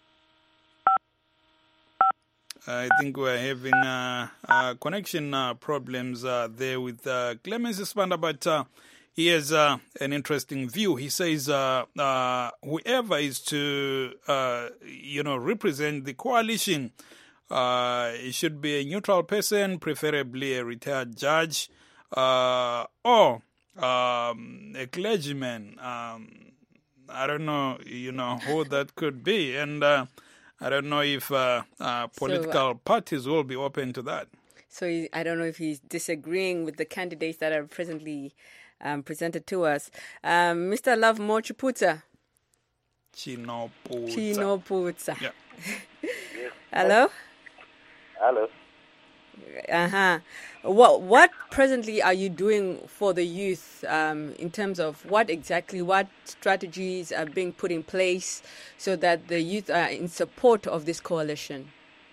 I think we're having uh, uh, connection uh, problems uh, there with uh, Clemens Sibanda, but uh, he has uh, an interesting view. He says uh, uh, whoever is to, uh, you know, represent the coalition, uh, it should be a neutral person, preferably a retired judge uh, or um, a clergyman. Um, I don't know, you know, who that could be. And uh, I don't know if uh, uh, political so, uh, parties will be open to that. So he, I don't know if he's disagreeing with the candidates that are presently um, presented to us. Um, Mister Love Mo Chiputsa. Chinoputsa. Chinoputsa. Yeah. Hello? Hello. Uh-huh. What what presently are you doing for the youth um, in terms of what exactly, what strategies are being put in place so that the youth are in support of this coalition?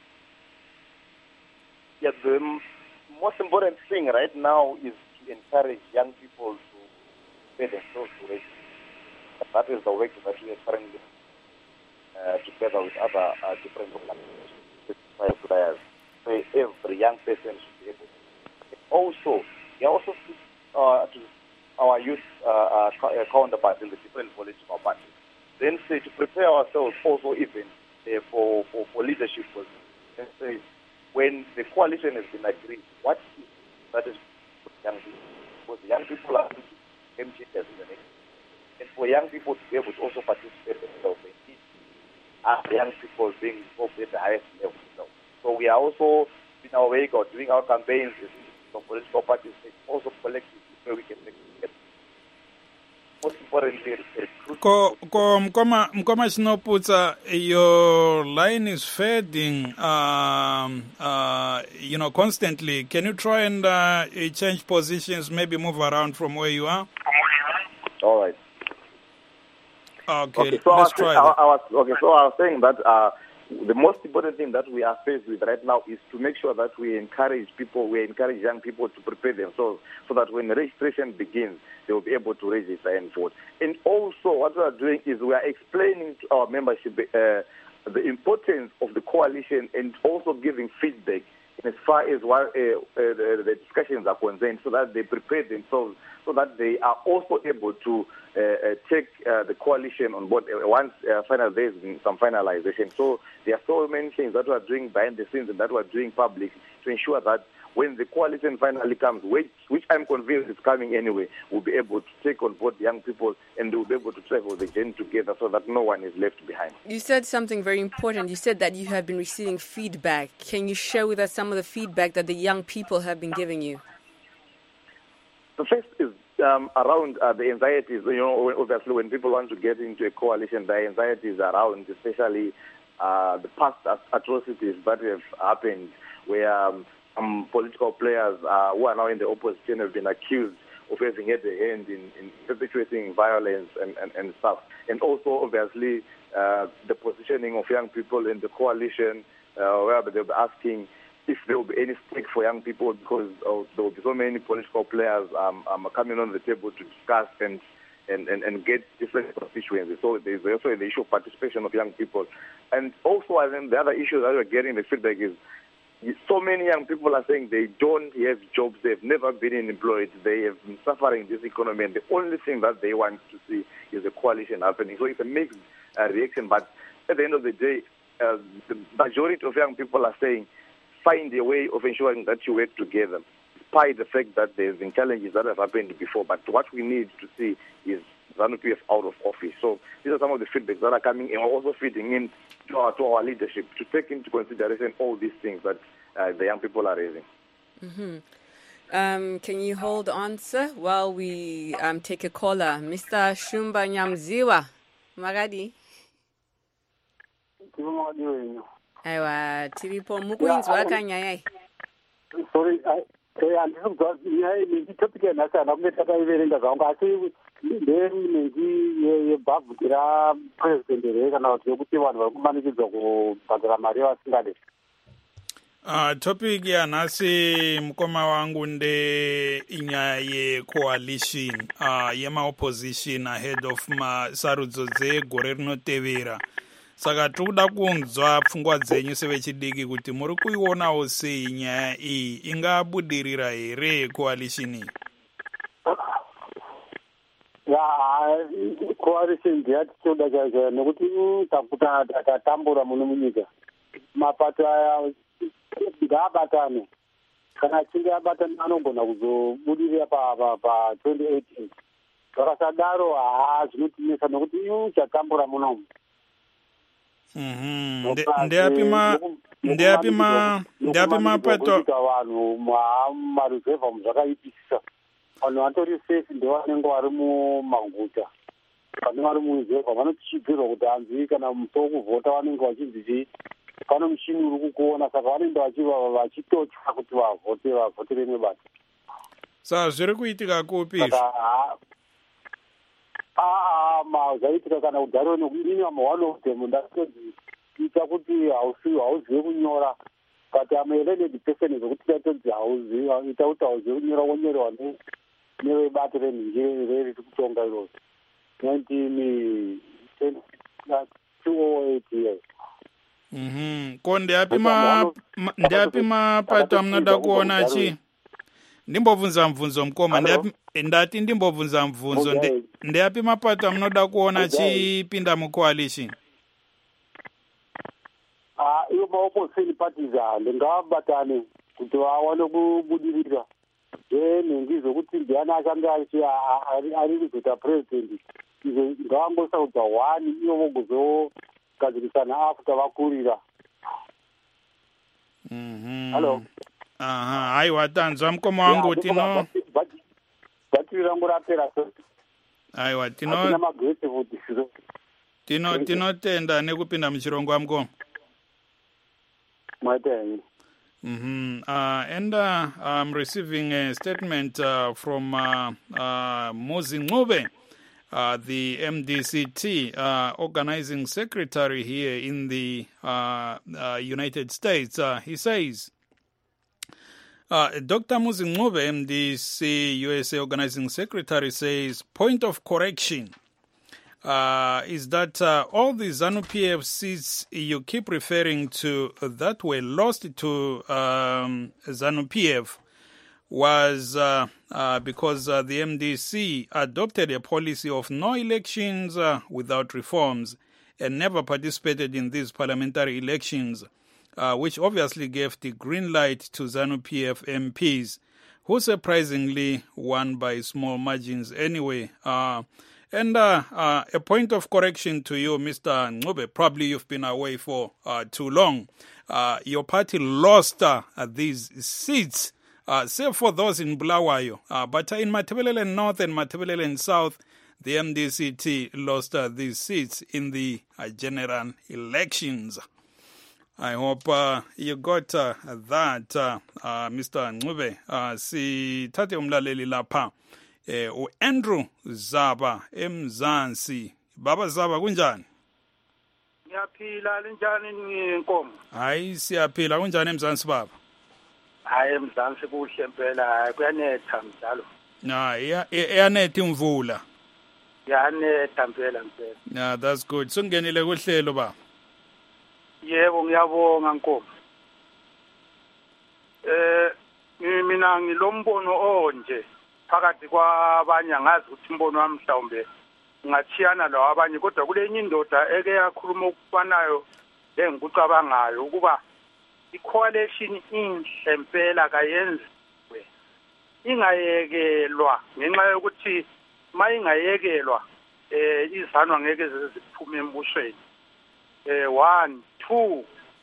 Yeah, the m- most important thing right now is to encourage young people to pay themselves to register. That is the work that we are currently uh, together with other uh, different organizations, players. So every young person should be able to. Also, we also speak uh, to our youth uh, uh, counterparts in the different political parties. Then say to prepare ourselves also even uh, for, for, for leadership positions. Say when the coalition has been agreed, what is that is for young people? Because the young people are game changers in the next. And for young people to be able to also participate themselves in it, and young people being involved at the highest level. So we are also in our way of doing our campaigns for political parties, also collectively where we can make it. Most importantly, Ko ko mkoma mkoma Shinoputsa, your line is fading um uh you know constantly. Can you try and uh, change positions, maybe move around from where you are? All right. Okay, okay so let's I was, try I, that. I was, okay, so I was saying that uh, the most important thing that we are faced with right now is to make sure that we encourage people, we encourage young people to prepare themselves so that when registration begins, they will be able to register and vote. And also what we are doing is we are explaining to our membership uh, the importance of the coalition and also giving feedback as far as what, uh, uh, the, the discussions are concerned so that they prepare themselves so that they are also able to uh, uh, take uh, the coalition on board uh, once uh, final there has been some finalization. So there are so many things that we are doing behind the scenes and that we are doing public to ensure that when the coalition finally comes, which, which I'm convinced is coming anyway, we'll be able to take on board young people and we'll be able to travel the journey together so that no one is left behind. You said something very important. You said that you have been receiving feedback. Can you share with us some of the feedback that the young people have been giving you? The first is um, around uh, the anxieties. You know, obviously, when people want to get into a coalition, the anxieties around, especially uh, the past atrocities that have happened, where um, um, political players uh, who are now in the opposition have been accused of having had a hand in, in perpetuating violence and, and, and stuff. And also, obviously, uh, the positioning of young people in the coalition, uh, where they'll be asking if there will be any stake for young people because oh, there will be so many political players um, um, coming on the table to discuss and, and, and, and get different constituencies. So there's also the issue of participation of young people. And also, I think the other issue that we're getting the feedback is so many young people are saying they don't have jobs, they've never been employed, they have been suffering this economy, and the only thing that they want to see is a coalition happening. So it's a mixed uh, reaction, but at the end of the day, uh, the majority of young people are saying, find a way of ensuring that you work together, despite the fact that there's been challenges that have happened before. But what we need to see is ZANU-P F out of office. So these are some of the feedbacks that are coming in, also feeding in to our, to our leadership to take into consideration all these things that uh, the young people are raising. Mm-hmm. Um, can you hold on, sir, while we um, take a caller? Mister Shumba Nyamziwa, Magadi. Aiwa, tiripo mukuinzwa kanyaya. Sorry, andizwa nyaya iyi topic yanhasana kunge takaiverenga zvangu asi ndeinengi yebhavhuti rapresident here kana kuti yokuti vanhu vari kumanikidzwa kubhadhara mari yavasingade. Uh, topic yanhasi mukoma wangu nde inyaya yecoalition uh, yemaopposition ahead of masarudzo dzegore rinotevera. Saka toda kunzwa pfungwa dzenyu sevechidiki kuti muri kuionawo sei nyaya iyi ingabudirira here coalition iyi? Ya coalition ndiyatitoda chaizvo nekuti takuta tatambura muno munyika mapato aya ngaabatane kana achinge abatana anogona kuzobudirira pa twenty eighteen zvakasadaro haa zvinotinesa nekuti chatambura munomu. Mhm. Ndeyapima ndeyapima ndeyapima pato vanhu maruzevha zvakaipisisa vanhu vatori safe ndevanenge vari mumaguta vane vari muruzevha vanotichidzirwa kuti hanzi kana musi wokuvhota vanenge vachinzi chii pano mushini uri kukuona saka vanoenda vachitotya kuti vavhote vavhotere nebasa. Saka zviri kuitika kupi? ma zvaitika kana kudaro nokudini one of them ndatodziita kuti hauzive kunyora but am a learned person zvokuti ndatodzi hauzive ita kuti hauzive kunyora wonyorewa nevebato renhingi riri kutonga irozvo nineteen two oh eight years. Mhm. Ko ndeapi ma ndeapi mapato amunoda kuona chi? Ndimbobvunza mubvunzo mukoma, ndeapi ndati ndimbobvunza mubvunzo nde ndeapi mapato amunoda kuona chipinda mucoalition? Ah, iyo maopposition parties ndingabatane kuti vawane kubudirira. Nhengi zvokuti ndiani achange ari kuzoita president izvo ngavangosaudza one iyo vogozogadzirisana after vakurira. Mhm. Hello. Aha, haiwa tanzwa mukoma wangu tino bhatiri rangu rapera. Haiwa tino tino tinotenda nekupinda muchirongwa mukoma. Mwaitenyi. Mm-hmm. Uh, and uh, I'm receiving a statement uh, from uh, uh, Muzi Ncube, uh, the M D C T uh, organizing secretary here in the uh, uh, United States. Uh, he says, uh, Doctor Muzi Ncube, M D C U S A organizing secretary, says, point of correction. Uh, is that uh, all the ZANU-P F seats you keep referring to that were lost to um, ZANU-P F was uh, uh, because uh, the M D C adopted a policy of no elections uh, without reforms and never participated in these parliamentary elections, uh, which obviously gave the green light to ZANU-P F M Ps, who surprisingly won by small margins anyway. Uh, And uh, uh, a point of correction to you, Mister Ncube, probably you've been away for uh, too long. Uh, your party lost uh, these seats, uh, save for those in Bulawayo. Uh, but in Matabeleland North and Matabeleland South, the M D C T lost uh, these seats in the uh, general elections. I hope uh, you got uh, that, uh, uh, Mister Ncube. Uh, si tate umlaleli lapha. Eh, u Andrew Zaba eMzansi. Baba Zaba kunjani? Ngiyaphila linjani nginkomo? Hayi siyaphila kunjani eMzansi baba? Hayi eMzansi kuhle impela kuyanetha mdalo. Na iyanetha imvula. Yanetha impela impela. Yeah, that's good. Sungenile kuhlelo baba. Yebo ngiyabonga nkomo. Eh mina ngilombono onje. Phakathi kwabanye angazi ukuthi imbono wami mhlawumbe ngachiyana lawa abanye kodwa kulenye indoda eke yakhuluma ukufanayo engikucabangayo ukuba i-coalition inhle impela kayenziwe ingayekelwa ngenxa yokuthi mayingayekelwa eh izanu angeke ziphume embusweni. Eh one two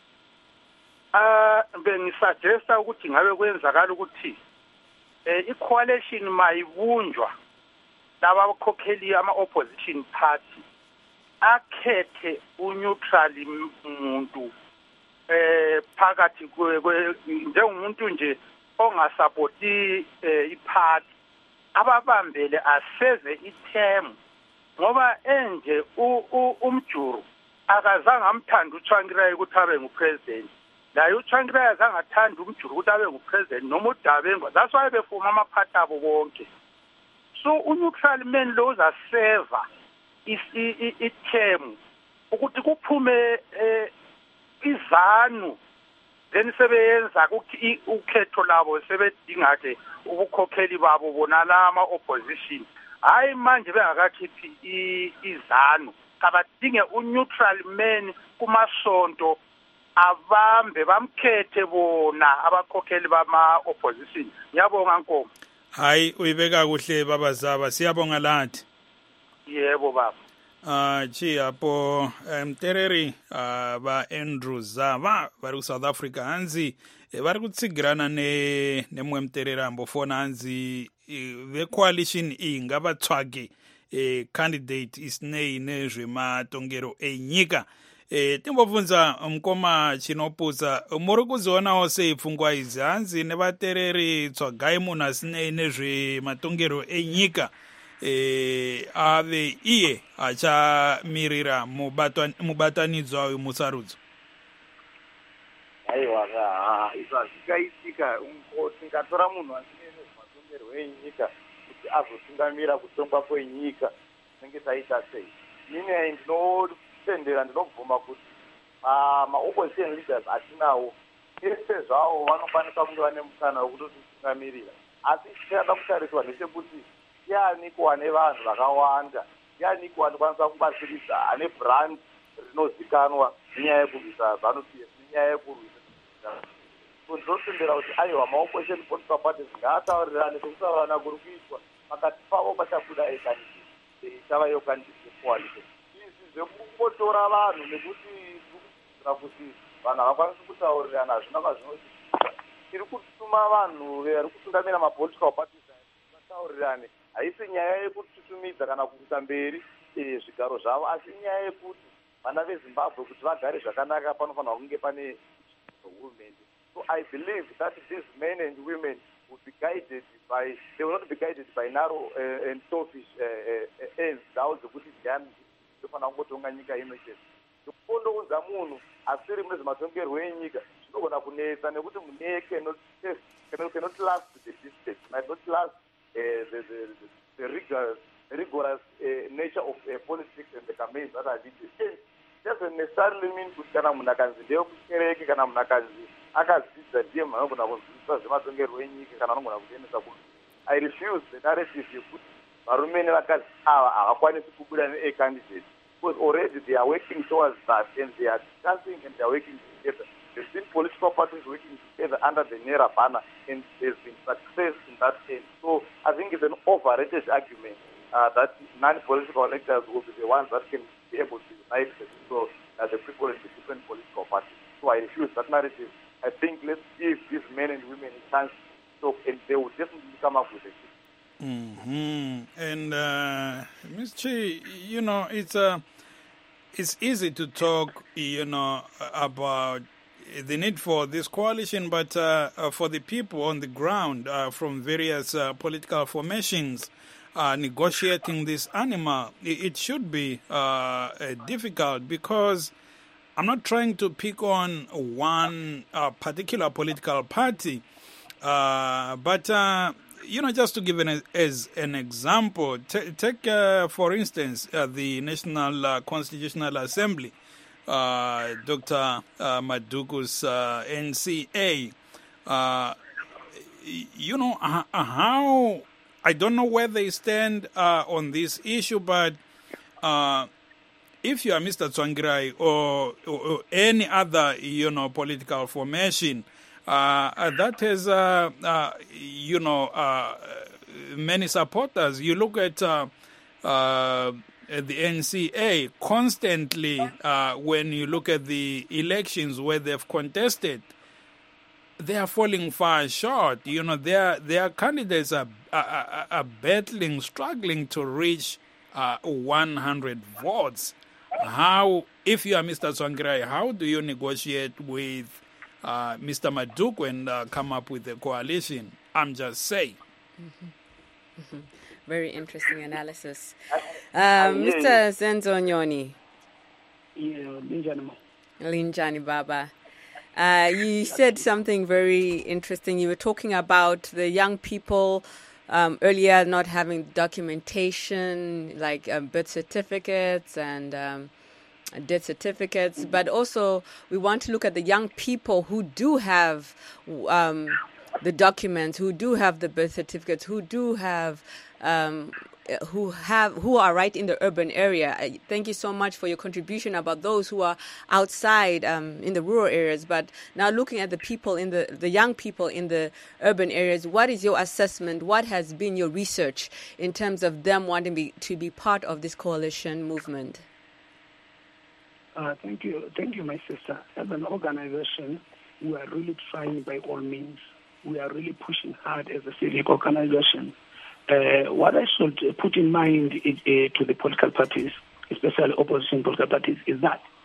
ah bengisuggesta ukuthi ngabe kwenzakala ukuthi eh i-coalition mayibunjwa laba abakhokheli ama-opposition party akhethe uneutral umuntu eh phakathi njengomuntu nje ongasapoti iparty ababambele aseve ithemu ngoba enje umjuru akazange amthanda uChwangirai ukuthi abe ngupresident. La uChwangirai azange athanda umjuru ukuthi abe ngupresident noma uDabengwa. That's why befuma amaphathi abo bonke. So uneutral man lo uzaseva ithemu ukuthi kuphume izanu then sebeyenza ukuthi ukhetho labo sebedinga ke ubukhokheli babo bona la ama opposition. Hayi manje bengakakhiphi izanu kabadinge uneutral man kumasonto abambe bamkhethe bona abakhokheli bama opposition. Ngiyabonga nkomo. Hayi uyibeka kuhle baba Zaba, siyabonga lathi. Yebo baba. Ah chi apo mtereri ba Andrew Zaba bari ku South Africa hanzi bari kutsigirana ne nemwe mterera mbofona hanzi the coalition ingaba tswage eh candidate isnei nezwe matongero enyika Eh timbobvunza mukoma Chinopusa muri kuzionawo sei pfungwa idzi hanzi nevatereri tsvagai munhu asinei nezvematongero enyika eh ave iye achamirira mubatanidzwa uyu musarudzo. Aiwa ka izvo hazvikaitika tingatora munhu asinei nezvematongero enyika kuti azotungamira kutongwa kwenyika tinenge taita sei. Ini ndinotendera ndinobvuma kuti ma-opposition leaders atinawo ese zvavo vanokwanisa kunge vane mukana wekutotungamirira, asi tichada kutariswa ndechekuti ndiani kuva nevanhu vakawanda, ndiani kuva anokwanisa kubatsiridza ane brand rinozikanwa nenyaya yekurwisa ZANU-P F nenyaya yekurwisa. Ndinotendera kuti aiwa ma-opposition political parties ngaataurirane sekusaurana kuri kuitwa pakati pavo pachabuda ekandidate chava iyo kandidate coalition. Izvi zvekungotora vanhu nekuti kuitira kuti vanhu havakwanisi kutaurirana hazvina kwazvinotiita. Tiri kutuma vanhu vari kutungamira mapolitical parties vataurirane, haisi nyaya yekututumidza kana kuisa mberi zvigaro zvavo, asi nyaya yekuti vana veZimbabwe kuti vagare zvakanaka panofanira kunge pane hurumende. So I believe that these men and women would be guided by, they will not be guided by narrow uh, and selfish ends dzavo dzekuti ndiani ndofanira kungotonga nyika ino chete. Kundoudza munhu asiri mune zvematongerwo enyika zvinogona kunetsa nekuti munhu cannot cannot last the distance, might not last uh, the, the, the, the rigorous, rigorous uh, nature of uh, politics and the campaigns that are needed. Doesn't necessarily mean kuti kana munhu akanzi ndeyekukereke kana munhu akanzi akadzidza ndiye munhu anogona kunzwisisa zvematongerwo enyika kana anogona kuemesa kuti I refuse the narrative yekuti varume nevakadzi ava havakwanisi kubuda ne-candidate, because already they are working towards that and they are discussing and they are working together. There's been political parties working together under the NERA banner and there's been success in that end. So I think it's an overrated argument uh, that non-political electors will be the ones that can be able to unite the people, uh, the people in the different political parties. So I refuse that narrative. I think let's give these men and women a chance to talk and they will definitely come up with it. Mm-hmm. And uh, Miz Chi, you know, it's uh, it's easy to talk, you know, about the need for this coalition, but uh, uh, for the people on the ground uh, from various uh, political formations uh, negotiating this animal, it, it should be uh, uh, difficult, because I'm not trying to pick on one uh, particular political party, uh, but uh, you know, just to give an as an example, t- take uh, for instance uh, the National uh, Constitutional Assembly, uh, Doctor Uh, Maduku's uh, N C A. Uh, you know uh, how I don't know where they stand uh, on this issue, but uh, if you are Mister Tsvangirai or, or, or any other, you know, political formation uh, that has, uh, uh, you know, uh, many supporters, you look at uh, uh, the N C A constantly uh, when you look at the elections where they've contested, they are falling far short. You know, their their candidates are are, are battling, struggling to reach uh, one hundred votes. How, if you are Mister Tsvangirai, how do you negotiate with uh, Mister Maduku and uh, come up with a coalition? I'm just saying. Mm-hmm. Mm-hmm. Very interesting analysis. Um, Mister Zenzo Nyoni. Yeah, Linjani. Linjani Baba. Uh, you said something very interesting. You were talking about the young people um, earlier not having documentation, like um, birth certificates and um, death certificates. Mm-hmm. But also we want to look at the young people who do have um, the documents, who do have the birth certificates, who do have... Um, who have who are right in the urban area. Thank you so much for your contribution about those who are outside um, in the rural areas. But now looking at the people in the the young people in the urban areas, what is your assessment? What has been your research in terms of them wanting be, to be part of this coalition movement? Uh, thank you, thank you, my sister. As an organization, we are really trying by all means. We are really pushing hard as a civic organization. Uh, what I should put in mind is, uh, to the political parties, especially opposition political parties, is that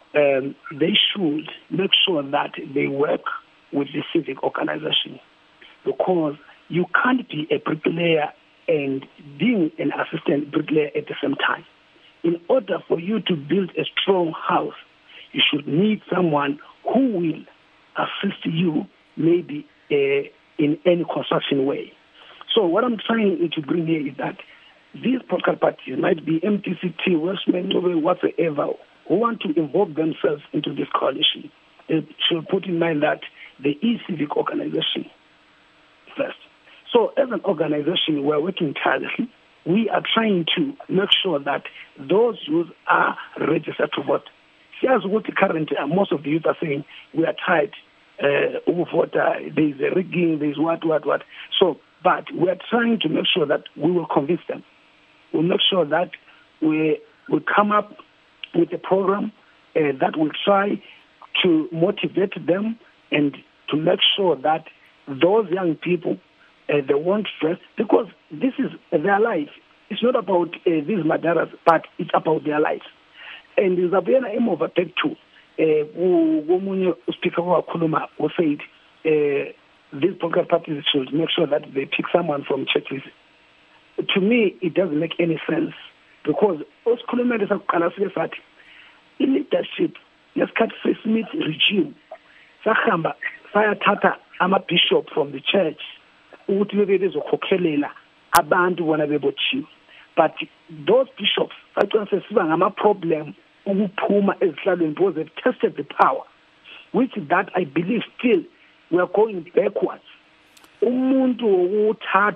um, they should make sure that they work with the civic organization, because you can't be a bricklayer and being an assistant bricklayer at the same time. In order for you to build a strong house, you should need someone who will assist you maybe uh, in any construction way. So what I'm trying to bring here is that these political parties might be M T C T, Westman, whatsoever, who want to involve themselves into this coalition. They should put in mind that there is civic organization first. So as an organization, we're working tirelessly. We are trying to make sure that those youth are registered to vote. See, as what currently most of the youth are saying, we are tired uh, of vote, uh, there's a rigging, there's what, what, what. So, but we're trying to make sure that we will convince them. We'll make sure that we will come up with a program uh, that will try to motivate them and to make sure that those young people, uh, they want first, because this is their life. It's not about uh, these madaras, but it's about their life. And there's a very aim of attack too. Womunye speaker Kuluma who said uh, these political parties should make sure that they pick someone from churches. To me, it doesn't make any sense, because those Kuluma is a in leadership, Nescat Smith regime, Sahamba, Sayatata, I'm a bishop from the church, Utivides of Kokelela, Abantu Wanabebochi. But those bishops, I don't say, I'm a problem. Puma is because they've tested the power, which is that I believe still we are going backwards. Umuntu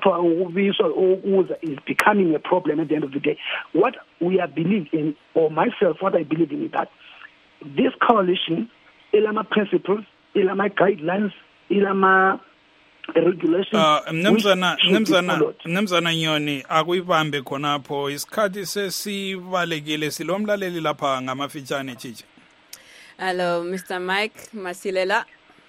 is becoming a problem at the end of the day. What we are believing, or myself, what I believe in is that this coalition, ilama principles, ilama guidelines, ilama regulations. Uh, mnumzana mnumzana mnumzana Nyoni akuyibambe khonapho isikhathi sesibalekile silomlaleli lapha ngamafitshane chichi. Hello Mister Mike Masilela.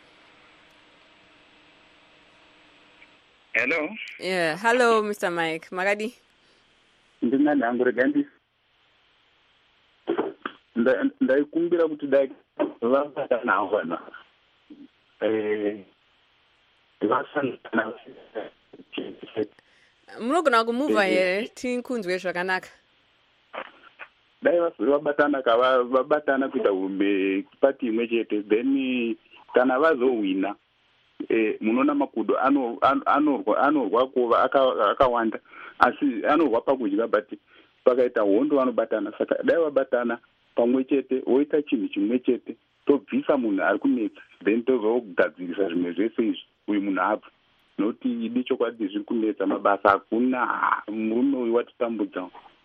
Hello. Yeah, hello Mister Mike Magadi. Ndinana ngurigandi. Nda ndaikumbira kuti dai vavata nawana. Eh munogona kumuva here tinkunzwe zvakanaka. Dai vabatana kava vabatana kuita umbe pati imwe chete, then kana vazowina eh munona makudo ano anorwa anorwa kuva akawanda asi anorwa pakudya, but pakaita hondo vanobatana. Saka dai vabatana pamwe chete woita chinhu chimwe chete tobvisa munhu ari kunetsa, then tozogadzirisa zvimwe zvese izvi uyu munhu abva, noti idi chokwadi zviri kunetsa mabasa hakuna, murume uyu watitambudza.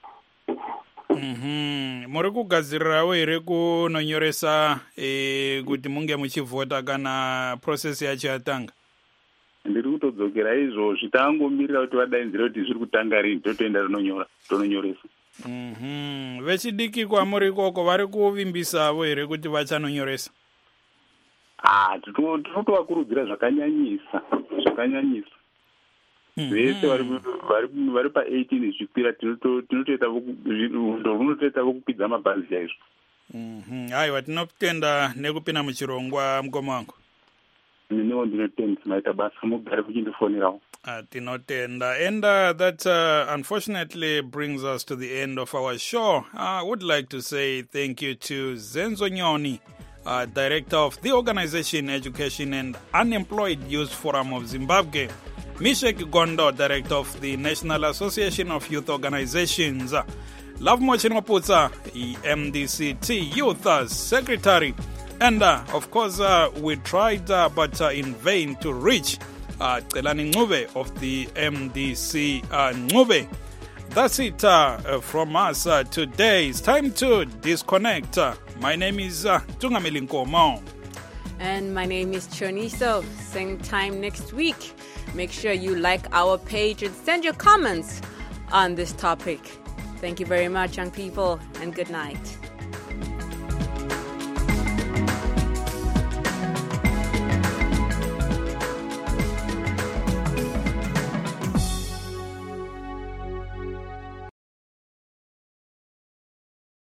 Mhm, muri kugadzirirawo here kunonyoresa eh kuti munge muchivhota kana process yacho yatanga? Ndiri kutodzokera izvozvi, tangomirira kuti vadainzire kuti zviri kutanga rini totoenda tononyora tononyoresa. Mhm, vechidiki kwamuri ikoko vari kuvimbisavo here kuti vachanonyoresa? Ah, tinotovakurudzira zvakanyanyisa zvakanyanyisa. Vese vari pa-eighteen zvikwira tinotoita runotoita vokukwidza mabhazi chaizvo. Haiwa, tinotenda nekupinda muchirongwa mukoma wangu. Newo ndinotenda maita basa mugare muchindifonerawo. Tinotenda. And uh, that uh, unfortunately brings us to the end of our show. I would like to say thank you to Zenzo Nyoni, uh, Director of the Organization Education and Unemployed Youth Forum of Zimbabwe, Mishek Gondo, Director of the National Association of Youth Organizations, Love Mochinoputsa, M D C T Youth Secretary, and uh, of course uh, we tried uh, but uh, in vain to reach uh, Celani Ncube of the M D C uh, Ncube. That's it uh, from us uh, today. It's time to disconnect. Uh, my name is uh, Tungameli Nkomo. And my name is Choniso. Same time next week. Make sure you like our page and send your comments on this topic. Thank you very much, young people, and good night.